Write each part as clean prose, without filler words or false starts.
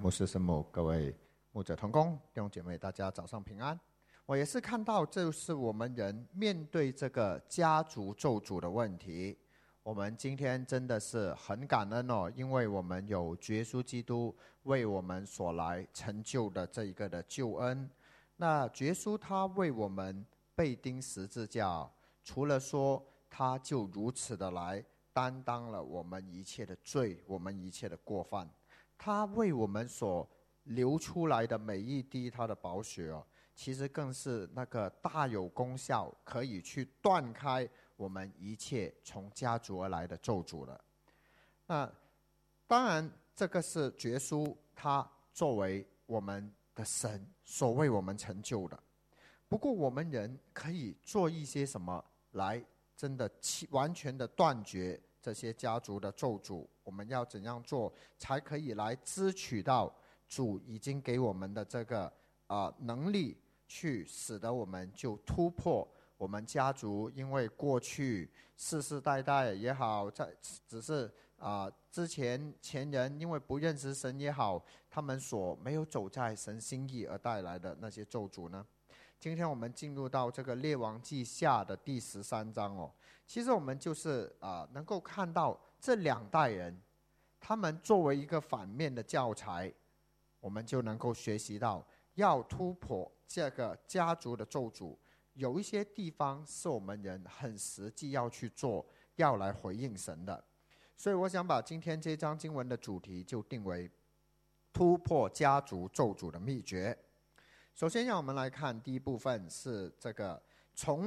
牧师师母，各位牧者同工，弟兄姐妹，大家早上平安。我也是看到，这是我们人面对这个家族咒诅的问题。我们今天真的是很感恩哦，因为我们有主耶稣基督为我们所来成就的这一个的救恩。那主耶稣他为我们被钉十字架，除了说他就如此的来担当了我们一切的罪，我们一切的过犯。他为我们所流出来的每一滴他的宝血哦，其实更是那个大有功效，可以去断开我们一切从家族而来的咒诅了。那当然这个是耶稣他作为我们的神所为我们成就的。不过我们人可以做一些什么来真的完全的断绝这些家族的咒诅？我们要怎样做才可以来支取到主已经给我们的这个能力，去使得我们就突破我们家族因为过去世世代代也好，只是之前人因为不认识神也好，他们所没有走在神心意而带来的那些咒诅呢？今天我们进入到这个列王记下的第13章哦，其实我们就是能够看到这两代人，他们作为一个反面的教材，我们就能够学习到要突破这个家族的咒诅，有一些地方是我们人很实际要去做，要来回应神的。所以我想把今天这章经文的主题就定为突破家族咒诅的秘诀。首先让我们来看第一部分，是这个从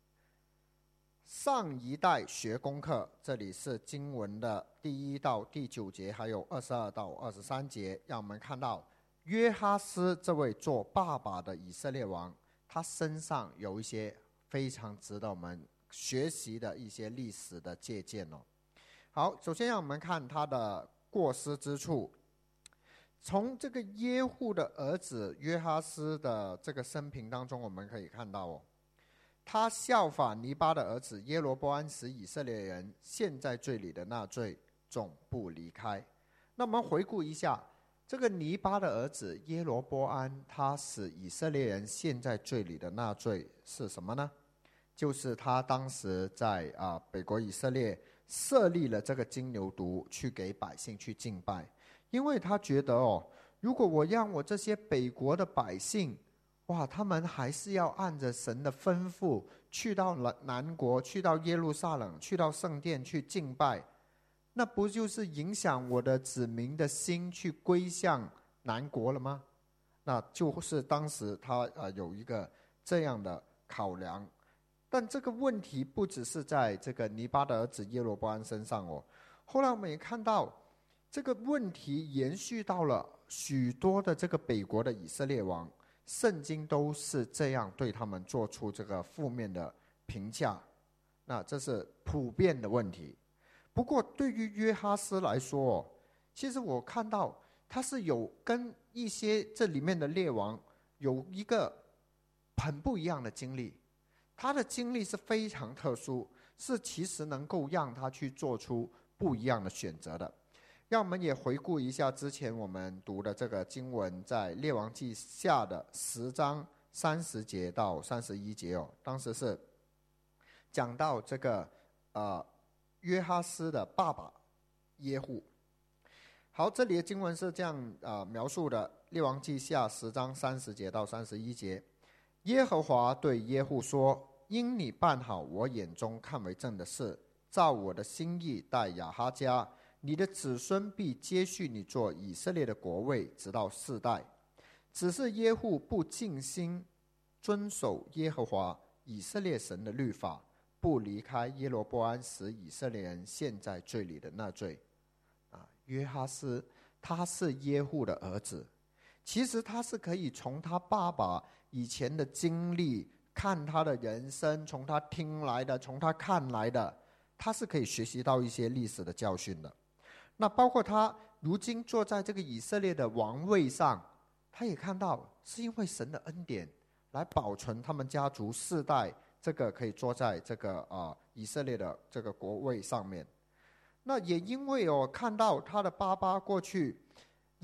上一代学功课，这里是经文的第1到第9节，还有22到23节。让我们看到约哈斯这位做爸爸的以色列王，他身上有一些非常值得我们学习的一些历史的借鉴哦。好，首先让我们看他的过失之处。从这个耶户的儿子约哈斯的这个生平当中，我们可以看到哦，他效法尼巴的儿子耶罗波安，使以色列人陷在罪里的那罪总不离开。那我们回顾一下，这个尼巴的儿子耶罗波安，他使以色列人陷在罪里的那罪是什么呢？就是他当时在北国以色列设立了这个金牛犊，去给百姓去敬拜。因为他觉得如果我让我这些北国的百姓，他们还是要按着神的吩咐去到南国，去到耶路撒冷，去到圣殿去敬拜，那不就是影响我的子民的心去归向南国了吗？那就是当时他有一个这样的考量。但这个问题不只是在这个尼巴的儿子耶罗波安身上后来我们也看到这个问题延续到了许多的这个北国的以色列王，圣经都是这样对他们做出这个负面的评价。那这是普遍的问题。不过对于约哈斯来说其实我看到他是有跟一些这里面的列王有一个很不一样的经历。他的经历是非常特殊，是其实能够让他去做出不一样的选择的。让我们也回顾一下之前我们读的这个经文，在列王记下的10章30节到31节当时是讲到这个约哈斯的爸爸耶户。好，这里的经文是这样描述的，列王记下10章30节到31节。耶和华对耶户说，因你办好我眼中看为正的事，照我的心意待亚哈家，你的子孙必接续你做以色列的国位，直到4代。只是耶户不尽心遵守耶和华以色列神的律法，不离开耶罗波安使以色列人陷在罪里的那罪。约哈斯他是耶户的儿子，其实他是可以从他爸爸以前的经历，看他的人生，从他听来的，从他看来的，他是可以学习到一些历史的教训的。那包括他如今坐在这个以色列的王位上，他也看到是因为神的恩典来保存他们家族4代这个可以坐在这个以色列的这个国位上面。那也因为看到他的爸爸过去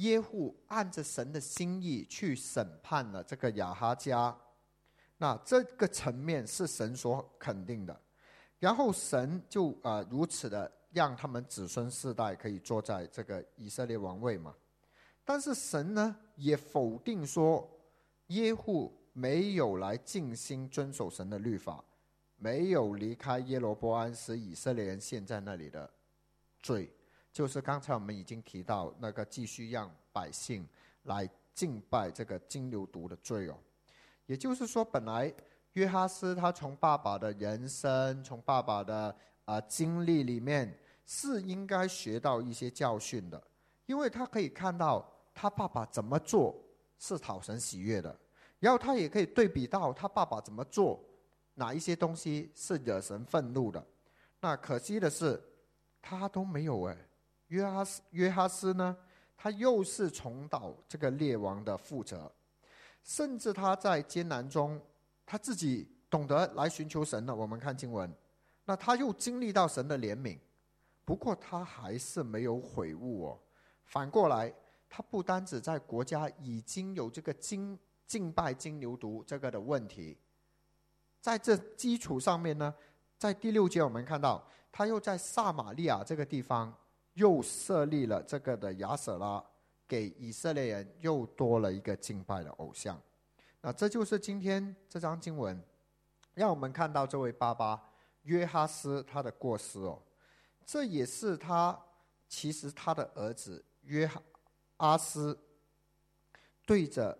耶户按着神的心意去审判了这个亚哈家，那这个层面是神所肯定的。然后神就如此的让他们子孙世代可以坐在这个以色列王位嘛。但是神呢也否定说耶户没有来尽心遵守神的律法，没有离开耶罗波安使以色列人陷在那里的罪，就是刚才我们已经提到那个继续让百姓来敬拜这个金牛犊的罪哦。也就是说，本来约哈斯他从爸爸的人生，从爸爸的经历里面是应该学到一些教训的，因为他可以看到他爸爸怎么做是讨神喜悦的，然后他也可以对比到他爸爸怎么做，哪一些东西是惹神愤怒的。那可惜的是他都没有约哈斯呢，他又是重蹈这个列王的覆辙，甚至他在艰难中他自己懂得来寻求神了。我们看经文，那他又经历到神的怜悯，不过他还是没有悔悟哦。反过来，他不单只在国家已经有这个敬拜金牛犊这个的问题，在这基础上面呢，在第6节我们看到他又在撒玛利亚这个地方又设立了这个的亚舍拉，给以色列人又多了一个敬拜的偶像。那这就是今天这章经文让我们看到这位爸爸约哈斯他的过失哦。这也是其实他的儿子约阿斯对着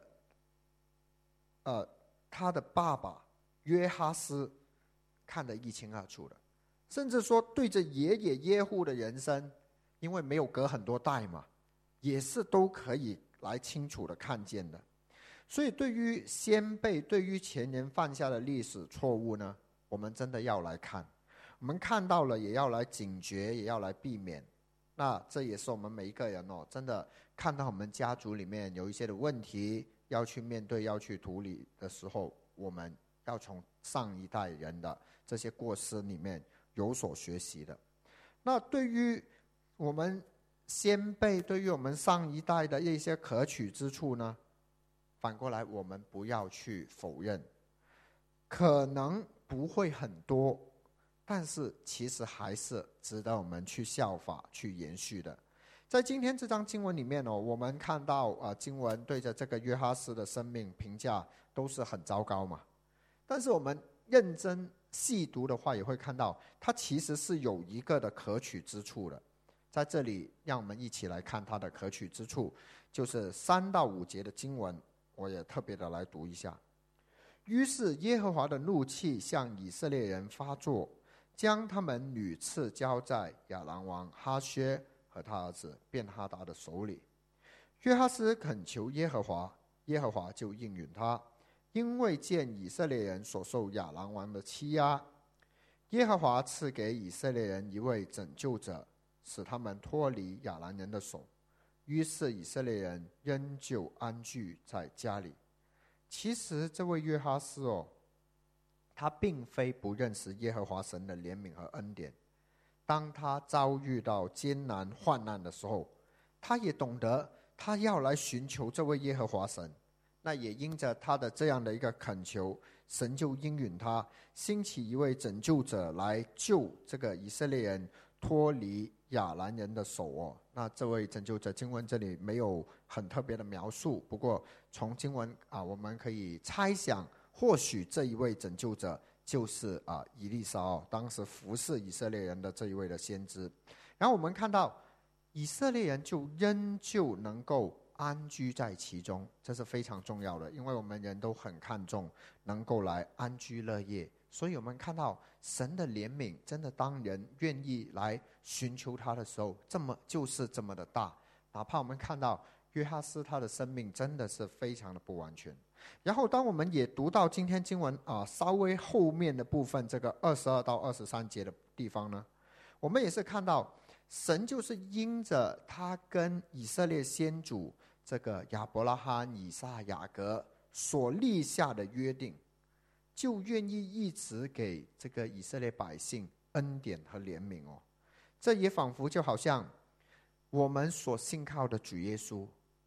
他的爸爸约哈斯看得一清二楚的，甚至说对着爷爷耶户的人生，因为没有隔很多代嘛，也是都可以来清楚的看见的。所以对于先辈，对于前人犯下的历史错误呢，我们真的要来看，我们看到了也要来警觉，也要来避免。那这也是我们每一个人真的看到我们家族里面有一些的问题要去面对，要去处理的时候，我们要从上一代人的这些过失里面有所学习的。那对于我们先辈，对于我们上一代的一些可取之处呢，反过来我们不要去否认，可能不会很多，但是其实还是值得我们去效法去延续的。在今天这章经文里面我们看到经文对着这个约哈斯的生命评价都是很糟糕嘛，但是我们认真细读的话，也会看到它其实是有一个的可取之处的。在这里让我们一起来看它的可取之处，就是3到5节的经文，我也特别的来读一下。于是耶和华的怒气向以色列人发作，将他们屡次交在亚兰王哈薛和他儿子便哈达的手里。约哈斯恳求耶和华，耶和华就应允他，因为见以色列人所受亚兰王的欺压，耶和华赐给以色列人一位拯救者，使他们脱离亚兰人的手。于是以色列人仍旧安居在家里。其实这位约哈斯他并非不认识耶和华神的怜悯和恩典，当他遭遇到艰难患难的时候，他也懂得他要来寻求这位耶和华神。那也因着他的这样的一个恳求，神就应允他兴起一位拯救者来救这个以色列人脱离亚兰人的手那这位拯救者经文这里没有很特别的描述，不过从经文我们可以猜想，或许这一位拯救者就是以利沙当时服侍以色列人的这一位的先知。然后我们看到以色列人就仍旧能够安居在其中，这是非常重要的，因为我们人都很看重能够来安居乐业。所以我们看到神的怜悯真的当人愿意来寻求他的时候，就是这么的大。哪怕我们看到约哈斯他的生命真的是非常的不完全。然后当我们也读到今天经文稍微后面的部分，这个22到23节的地方呢，我们也是看到神就是因着他跟以色列先祖这个亚伯拉罕、以撒、雅各所立下的约定，就愿意一直给这个以色列百姓恩典和怜悯这也仿佛就好像我们所信靠的主耶稣，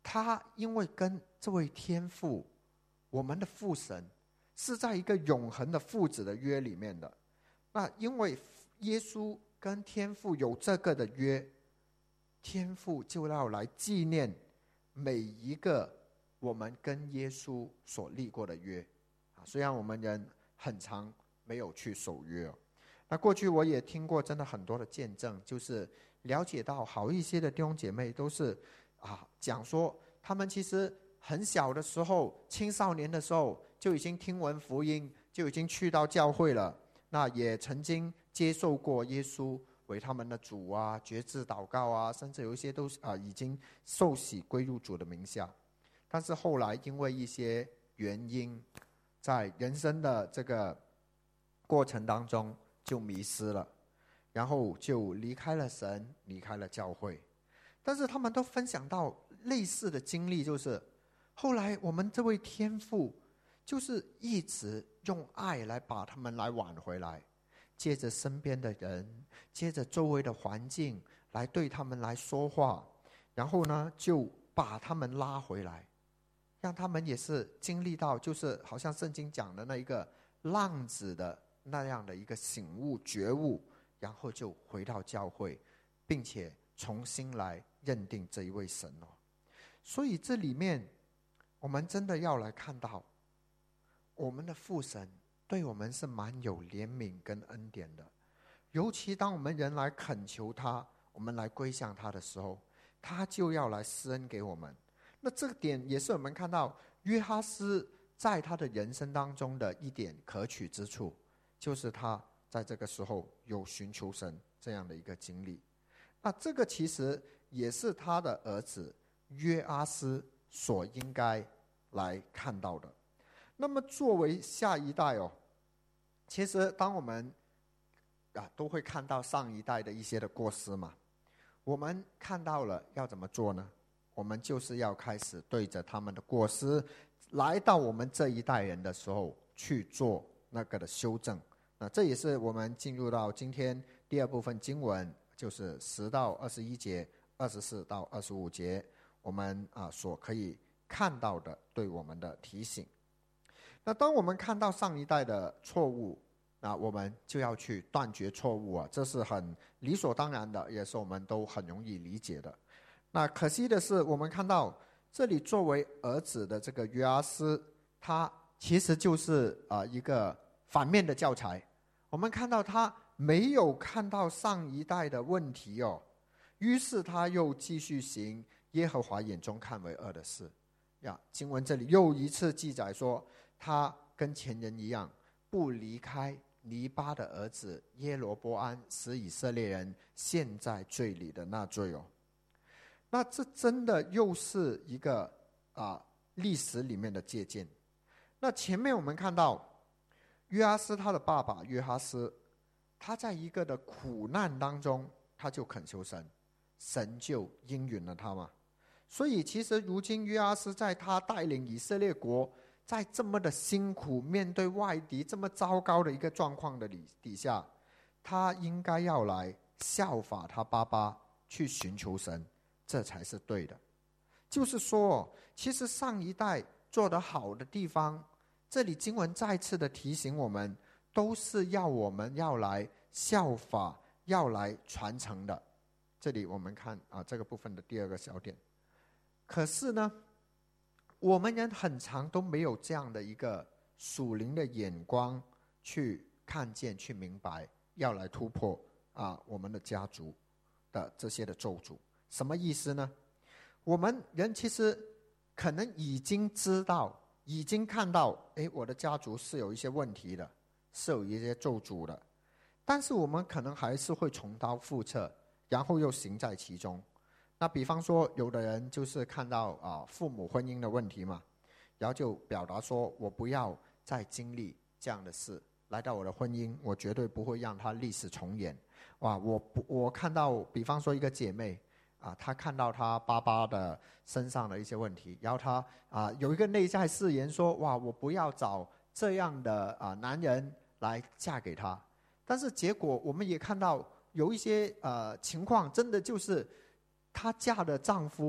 他因为跟这位天父，我们的父神是在一个永恒的父子的约里面的。那因为耶稣跟天父有这个的约，天父就要来纪念每一个我们跟耶稣所立过的约。虽然我们人很常没有去守约。那过去我也听过真的很多的见证，就是了解到好一些的弟兄姐妹都是讲说他们其实很小的时候，青少年的时候就已经听闻福音，就已经去到教会了，那也曾经接受过耶稣为他们的主啊，决志祷告啊，甚至有一些都已经受洗归入主的名下。但是后来因为一些原因，在人生的这个过程当中就迷失了，然后就离开了神，离开了教会。但是他们都分享到类似的经历，就是后来我们这位天父就是一直用爱来把他们来挽回来，借着身边的人，借着周围的环境来对他们来说话，然后呢就把他们拉回来，让他们也是经历到就是好像圣经讲的那一个浪子的那样的一个醒悟觉悟，然后就回到教会，并且重新来认定这一位神。所以这里面我们真的要来看到我们的父神对我们是蛮有怜悯跟恩典的，尤其当我们人来恳求他，我们来归向他的时候，他就要来施恩给我们。那这个点也是我们看到约哈斯在他的人生当中的一点可取之处，就是他在这个时候有寻求神这样的一个经历。那这个其实也是他的儿子约阿斯所应该来看到的。那么作为下一代其实当我们都会看到上一代的一些的过失嘛，我们看到了要怎么做呢？我们就是要开始对着他们的过失，来到我们这一代人的时候去做那个的修正。那这也是我们进入到今天第二部分经文，就是10到21节、24到25节，我们所可以看到的对我们的提醒。那当我们看到上一代的错误，那我们就要去断绝错误这是很理所当然的，也是我们都很容易理解的。那可惜的是，我们看到这里作为儿子的这个约阿斯，他其实就是一个反面的教材。我们看到他没有看到上一代的问题于是他又继续行耶和华眼中看为恶的事。经文这里又一次记载说，他跟前人一样，不离开尼巴的儿子耶罗波安，使以色列人陷在罪里的那罪那这真的又是一个历史里面的借鉴。那前面我们看到约阿斯他的爸爸约哈斯，他在一个的苦难当中，他就恳求神，神就应允了他嘛。所以其实如今约阿斯在他带领以色列国在这么的辛苦，面对外敌这么糟糕的一个状况的底下，他应该要来效法他爸爸去寻求神，这才是对的。就是说其实上一代做得好的地方，这里经文再次的提醒我们，都是要我们要来效法，要来传承的。这里我们看这个部分的第二个小点。可是呢，我们人很常都没有这样的一个属灵的眼光去看见，去明白，要来突破我们的家族的这些的咒诅。什么意思呢？我们人其实可能已经知道，已经看到我的家族是有一些问题的，是有一些咒诅的，但是我们可能还是会重蹈覆辙，然后又行在其中。那比方说有的人就是看到父母婚姻的问题嘛，然后就表达说，我不要再经历这样的事，来到我的婚姻，我绝对不会让它历史重演。我看到比方说一个姐妹她看到她爸爸的身上的一些问题，然后她有一个内在誓言说，我不要找这样的男人来嫁给他。但是结果我们也看到有一些情况，真的就是她嫁的丈夫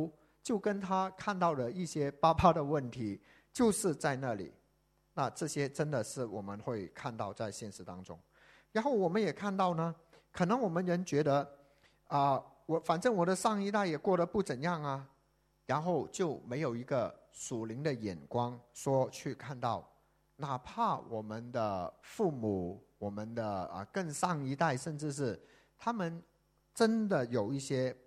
就跟他看到的一些爸爸的问题就是在那里。那这些真的是我们会看到在现实当中。然后我们也看到呢，可能我们人觉得反正我的上一代也过得不怎样啊，然后就没有一个属灵的眼光说去看到，哪怕我们的父母，我们的更上一代，甚至是他们真的有一些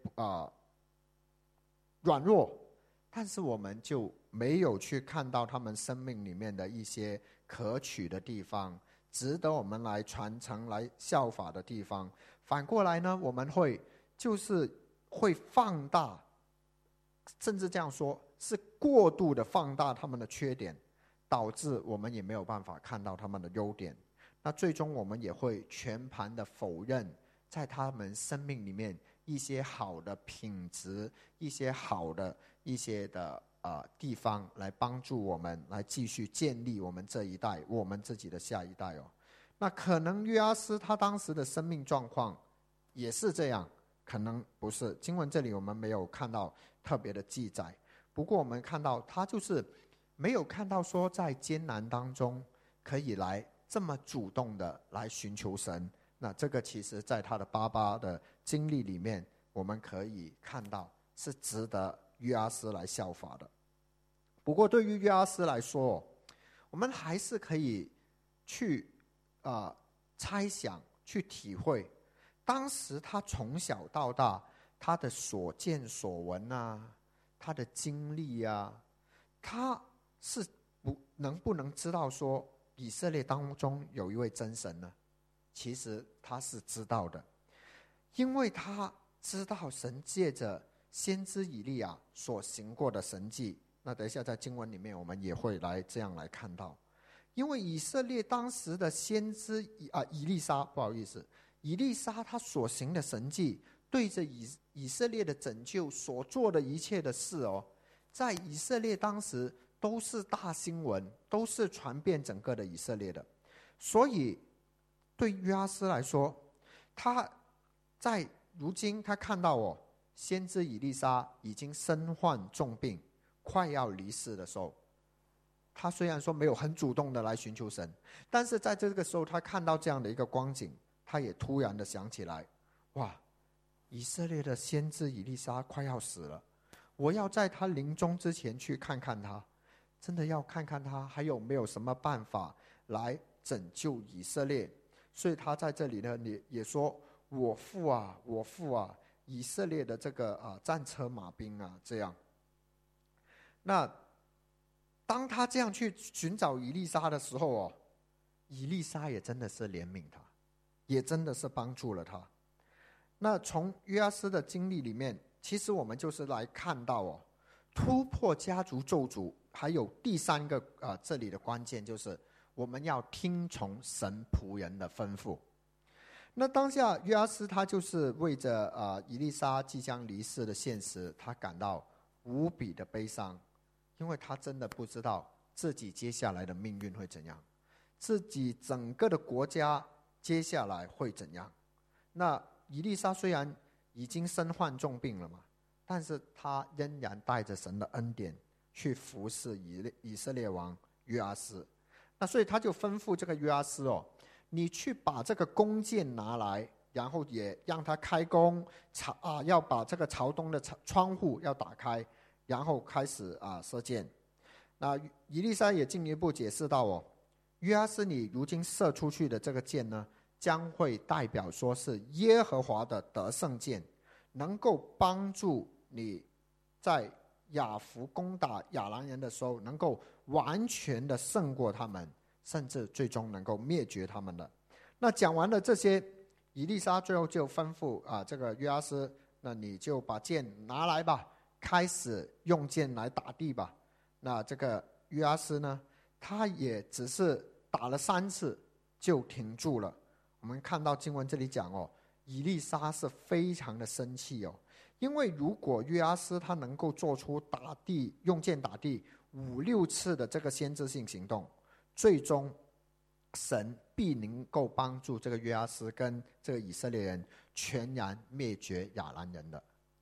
软弱，但是我们就没有去看到他们生命里面的一些可取的地方，值得我们来传承来效法的地方。反过来呢，我们会放大，甚至这样说是过度的放大他们的缺点，导致我们也没有办法看到他们的优点。那最终我们也会全盘的否认在他们生命里面一些好的品质，一些好的一些的地方，来帮助我们来继续建立我们这一代，我们自己的下一代哦。那可能约阿斯他当时的生命状况也是这样，可能不是，经文这里我们没有看到特别的记载。不过我们看到他就是没有看到说在艰难当中可以来这么主动的来寻求神。那这个其实在他的爸爸的经历里面，我们可以看到是值得约阿斯来效法的。不过对于约阿斯来说，我们还是可以去猜想，去体会当时他从小到大他的所见所闻啊，他的经历啊，他是能不能知道说以色列当中有一位真神呢？其实他是知道的，因为他知道神借着先知以利亚所行过的神迹。那等一下在经文里面我们也会来这样来看到，因为以色列当时的先知以利沙，不好意思，以利沙他所行的神迹，对着以色列的拯救所做的一切的事在以色列当时都是大新闻，都是传遍整个的以色列的。所以对约阿斯来说，他在如今他看到先知以利沙已经身患重病，快要离世的时候，他虽然说没有很主动的来寻求神，但是在这个时候他看到这样的一个光景，他也突然的想起来，哇，以色列的先知以利沙快要死了，我要在他临终之前去看看他，真的要看看他还有没有什么办法来拯救以色列。所以他在这里呢也说，我父啊，我父啊，以色列的这个战车马兵啊，这样。那当他这样去寻找以利沙的时候以利沙也真的是怜悯他，也真的是帮助了他。那从约阿斯的经历里面，其实我们就是来看到突破家族咒诅，还有第三个这里的关键就是我们要听从神仆人的吩咐。那当下约阿斯他就是为着以利沙即将离世的现实，他感到无比的悲伤，因为他真的不知道自己接下来的命运会怎样，自己整个的国家接下来会怎样。那以利沙虽然已经身患重病了嘛，但是他仍然带着神的恩典去服侍以色列王约阿斯。那所以他就吩咐这个约阿斯你去把这个弓箭拿来，然后也让他开弓，要把这个朝东的窗户要打开，然后开始射箭。那以利沙也进一步解释到约阿斯你如今射出去的这个箭呢，将会代表说是耶和华的得胜箭，能够帮助你在亚弗攻打亚兰人的时候能够完全的胜过他们，甚至最终能够灭绝他们的。那讲完了这些，以利沙最后就吩咐这个约阿斯，那你就把剑拿来吧，开始用剑来打地吧。那这个约阿斯呢，他也只是打了3次就停住了。我们看到经文这里讲以利沙是非常的生气因为如果约阿斯他能够做出用剑打地5、6次的这个先知性行动，最终神必能够帮助这个约阿斯跟这个以色列人全然灭绝亚兰人的。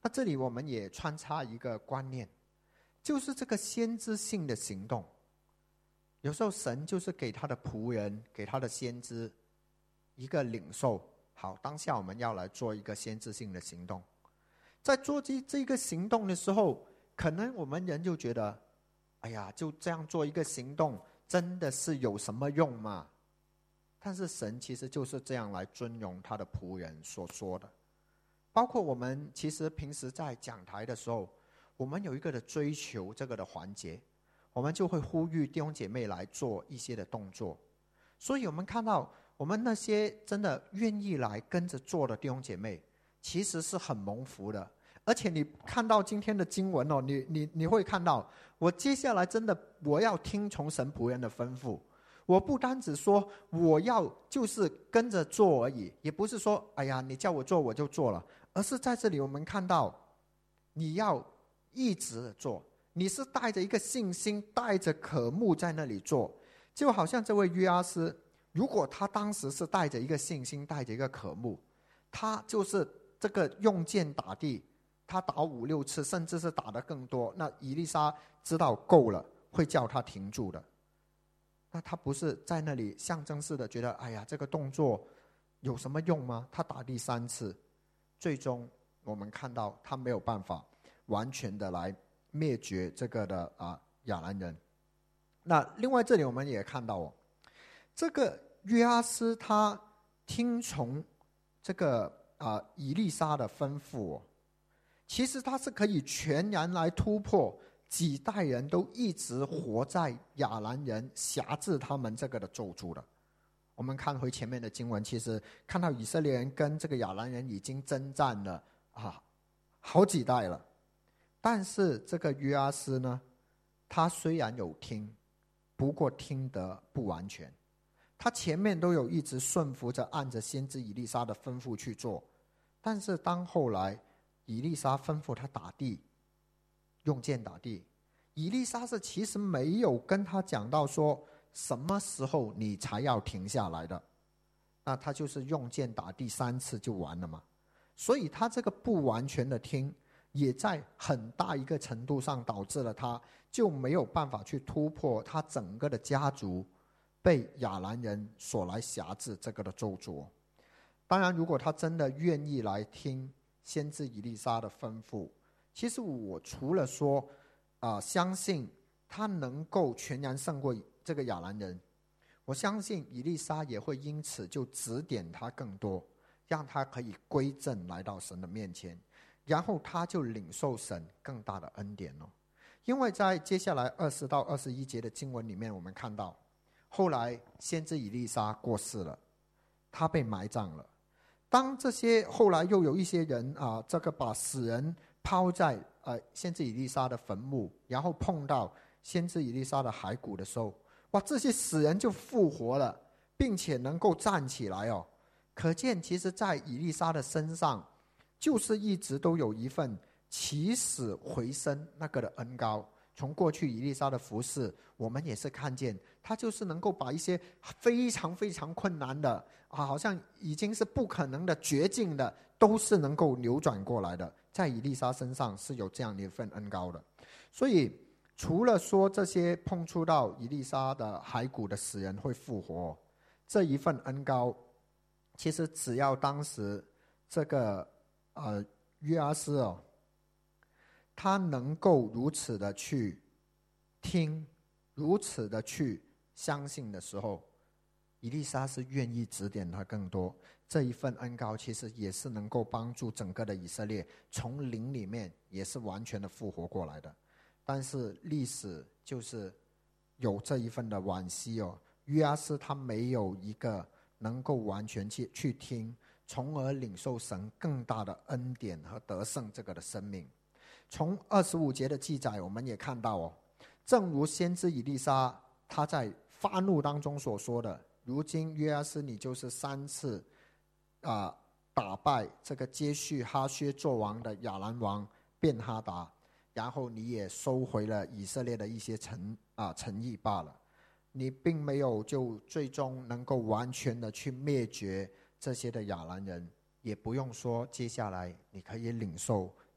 那这里我们也穿插一个观念，就是这个先知性的行动。有时候神就是给他的仆人，给他的先知一个领受，好，当下我们要来做一个先知性的行动。在做这个行动的时候，可能我们人就觉得，哎呀，就这样做一个行动，真的是有什么用吗？但是神其实就是这样来尊荣他的仆人所说的。包括我们其实平时在讲台的时候，我们有一个的追求这个的环节，我们就会呼吁弟兄姐妹来做一些的动作。所以我们看到我们那些真的愿意来跟着做的弟兄姐妹，其实是很蒙福的。而且你看到今天的经文哦，你会看到，我接下来真的我要听从神仆人的吩咐。我不单只说我要就是跟着做而已，也不是说哎呀你叫我做我就做了，而是在这里我们看到你要一直做，你是带着一个信心，带着渴慕在那里做。就好像这位约阿斯，如果他当时是带着一个信心，带着一个渴慕，他就是这个用剑打地，他打5、6次，甚至是打得更多，那以利沙知道够了，会叫他停住的。那他不是在那里象征式的觉得，哎呀，这个动作有什么用吗？他打第3次，最终我们看到他没有办法完全的来灭绝这个的亚兰人。那另外这里我们也看到这个约阿斯他听从这个以利沙的吩咐其实他是可以全然来突破几代人都一直活在亚兰人辖制他们这个的咒诅的。我们看回前面的经文，其实看到以色列人跟这个亚兰人已经征战了好几代了，但是这个约阿斯呢，他虽然有听，不过听得不完全。他前面都有一直顺服着按着先知以利沙的吩咐去做，但是当后来以利沙吩咐他打地，用剑打地，以利沙是其实没有跟他讲到说什么时候你才要停下来的，那他就是用剑打第3次就完了嘛。所以他这个不完全的听，也在很大一个程度上导致了他就没有办法去突破他整个的家族被亚兰人所来辖制这个的咒诅。当然如果他真的愿意来听先知以利沙的吩咐，其实我除了说相信他能够全然胜过这个亚兰人，我相信以利沙也会因此就指点他更多，让他可以归正来到神的面前，然后他就领受神更大的恩典因为在接下来20到21节的经文里面，我们看到后来先知以利沙过世了，他被埋葬了。当这些后来又有一些人这个把死人抛在先知以利沙的坟墓，然后碰到先知以利沙的骸骨的时候，哇，这些死人就复活了，并且能够站起来可见其实在以利沙的身上就是一直都有一份起死回生那个的恩膏。从过去以利沙的服事，我们也是看见他就是能够把一些非常非常困难的好像已经是不可能的绝境的，都是能够扭转过来的。在以利沙身上是有这样的一份恩膏的。所以除了说这些碰触到以利沙的骸骨的死人会复活，这一份恩膏其实只要当时这个约阿斯他能够如此的去听，如此的去相信的时候，以利沙是愿意指点他更多。这一份恩膏其实也是能够帮助整个的以色列从灵里面也是完全的复活过来的。但是历史就是有这一份的惋惜约阿斯他没有一个能够完全去听，从而领受神更大的恩典和得胜这个的生命。从25节的记载我们也看到正如先知以利沙他在发怒当中所说的，如今约阿斯你就是3次打败这个接续哈薛作王的亚兰王便哈达，然后你也收回了以色列的一些诚意罢了，你并没有就最终能够完全的去灭绝这些的亚兰人，也不用说接下来你可以领受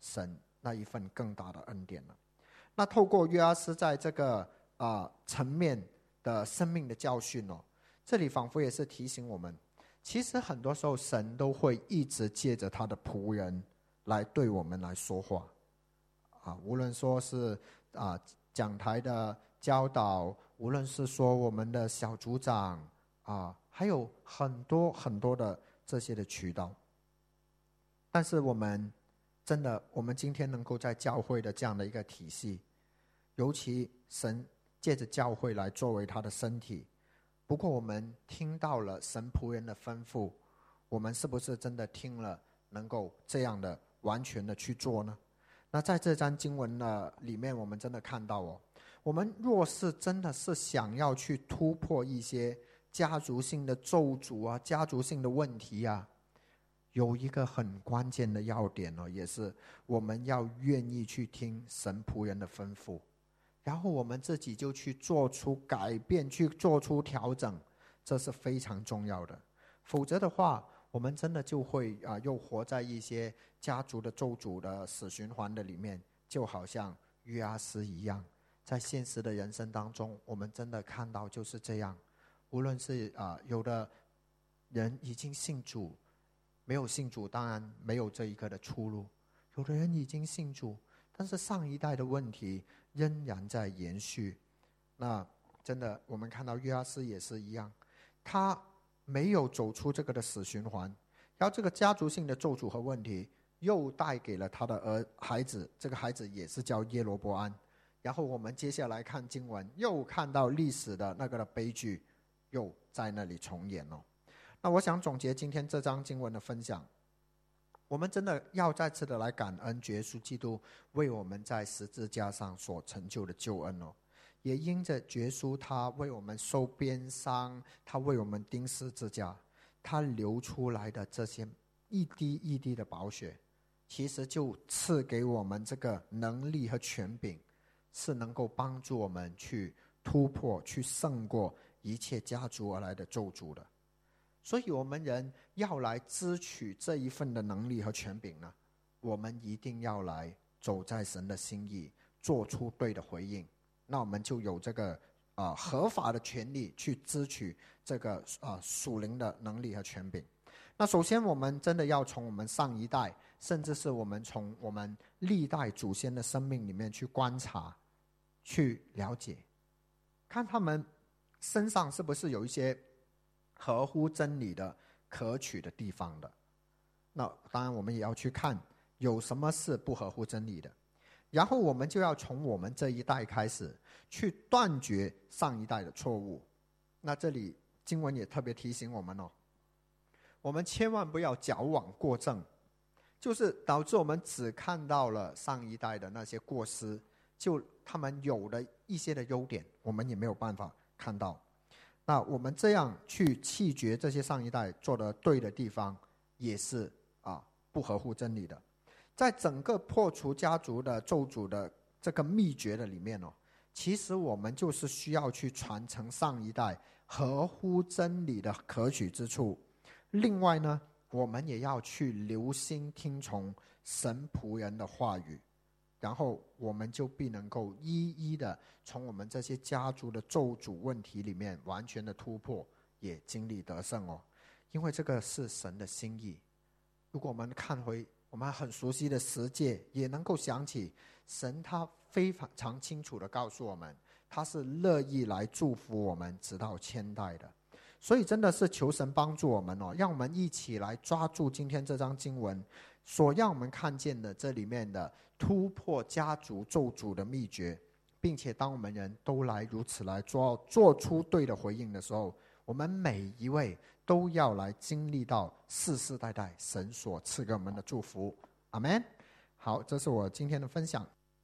神那一份更大的恩典了。那透过约阿斯在这个层面的生命的教训这里仿佛也是提醒我们，其实很多时候神都会一直借着他的仆人来对我们来说话无论说是讲台的教导，无论是说我们的小组长还有很多很多的这些的渠道。但是我们今天能够在教会的这样的一个体系，尤其神借着教会来作为他的身体，不过我们听到了神仆人的吩咐，我们是不是真的听了能够这样的完全的去做呢？那在这章经文的里面，我们真的看到我们若是真的是想要去突破一些家族性的咒诅家族性的问题有一个很关键的要点也是我们要愿意去听神仆人的吩咐，然后我们自己就去做出改变，去做出调整，这是非常重要的。否则的话，我们真的就会又活在一些家族的咒诅的死循环的里面，就好像约阿斯一样。在现实的人生当中，我们真的看到就是这样，无论是有的人已经信主，没有信主当然没有这一个的出路，有的人已经信主，但是上一代的问题仍然在延续。那真的我们看到约阿斯也是一样，他没有走出这个的死循环，然后这个家族性的咒诅和问题又带给了他的孩子，这个孩子也是叫耶罗波安。然后我们接下来看经文，又看到历史的那个的悲剧又在那里重演那我想总结今天这章经文的分享，我们真的要再次的来感恩主耶稣基督为我们在十字架上所成就的救恩也因着主耶稣他为我们受鞭伤，他为我们钉十字架，他流出来的这些一滴一滴的宝血，其实就赐给我们这个能力和权柄，是能够帮助我们去突破，去胜过一切家族而来的咒诅的。所以我们人要来支取这一份的能力和权柄呢，我们一定要来走在神的心意，做出对的回应，那我们就有这个合法的权利去支取这个属灵的能力和权柄。那首先我们真的要从我们上一代，甚至是我们从我们历代祖先的生命里面去观察，去了解，看他们身上是不是有一些合乎真理的可取的地方的。那当然我们也要去看有什么是不合乎真理的，然后我们就要从我们这一代开始去断绝上一代的错误。那这里经文也特别提醒我们我们千万不要矫枉过正，就是导致我们只看到了上一代的那些过失，就他们有的一些的优点我们也没有办法看到。那我们这样去弃绝这些上一代做的对的地方，也是不合乎真理的。在整个破除家族的咒诅的这个秘诀的里面其实我们就是需要去传承上一代合乎真理的可取之处。另外呢，我们也要去留心听从神仆人的话语，然后我们就必能够一一的从我们这些家族的咒诅问题里面完全的突破，也经历得胜因为这个是神的心意。如果我们看回我们很熟悉的十诫，也能够想起神他非常清楚的告诉我们，他是乐意来祝福我们直到千代的。所以真的是求神帮助我们让我们一起来抓住今天这章经文所让我们看见的这里面的突破家族咒诅的秘诀，并且当我们人都来如此来做出对的回应的时候，我们每一位都要来经历到世世代代神所赐给我们的祝福。阿们。好，这是我今天的分享。